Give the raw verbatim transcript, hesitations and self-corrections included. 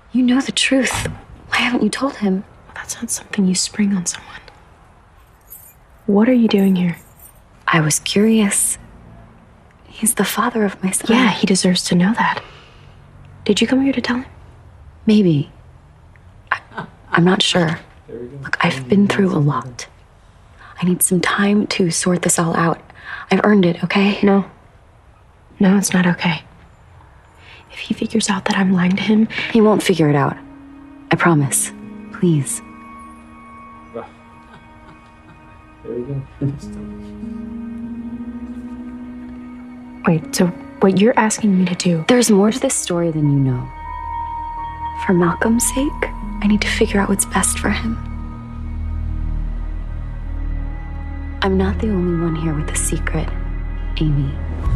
You know the truth. Why haven't you told him? Well, that's not something you spring on someone. What are you doing here? I was curious. He's the father of my son. Yeah, he deserves to know that. Did you come here to tell him? Maybe. I, I'm not sure. Look, I've been through a lot. I need some time to sort this all out. I've earned it, okay? No. No, it's not okay. If he figures out that I'm lying to him... He won't figure it out. I promise. Please. There we go. Wait, so what you're asking me to do... There's more to this story than you know. For Malcolm's sake, I need to figure out what's best for him. I'm not the only one here with a secret, Amy.